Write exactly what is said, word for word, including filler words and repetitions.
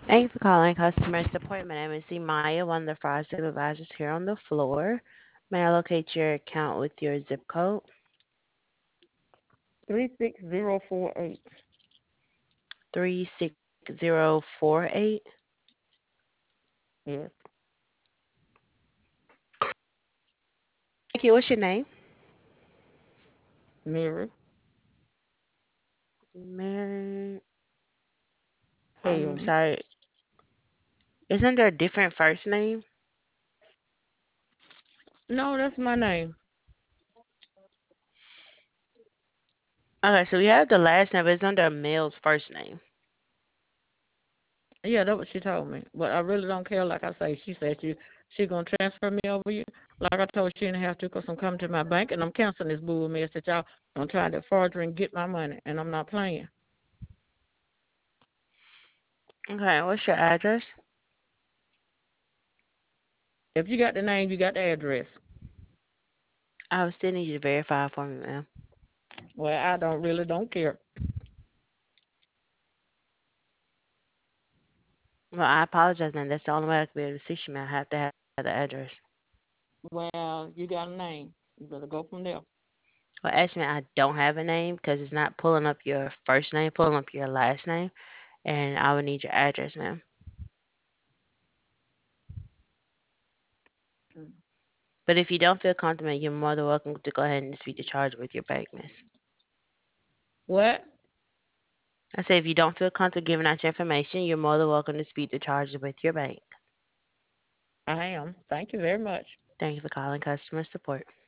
Thank you for calling customer support. My name is Imaya, one of the fraud supervisors here on the floor. May I locate your account with your zip code? Three six zero four eight. three six zero four eight. Yes. Thank you. What's your name? Mary Mary. I'm Hale. sorry. Isn't there a different first name? No, that's my name. Okay, so we have the last name, but it's under a male's first name. Yeah, that's what she told me. But I really don't care. Like I say, she said she she gonna transfer me over you. Like I told her, she didn't have to, cause I'm coming to my bank and I'm canceling this bull mess that y'all gonna try to forger and get my money, and I'm not playing. Okay, what's your address? If you got the name, you got the address. I would still need you to verify for me, ma'am. Well, I don't really don't care. Well, I apologize, man. That's the only way I could be able to assist you, man. I have to have the address. Well, you got a name. You better go from there. Well, actually, I don't have a name because it's not pulling up your first name, pulling up your last name, and I would need your address, ma'am. Mm. But if you don't feel comfortable, you're more than welcome to go ahead and dispute the charge with your bank, miss. What? I say if you don't feel comfortable giving out your information, you're more than welcome to dispute the charges with your bank. I am. Thank you very much. Thank you for calling customer support.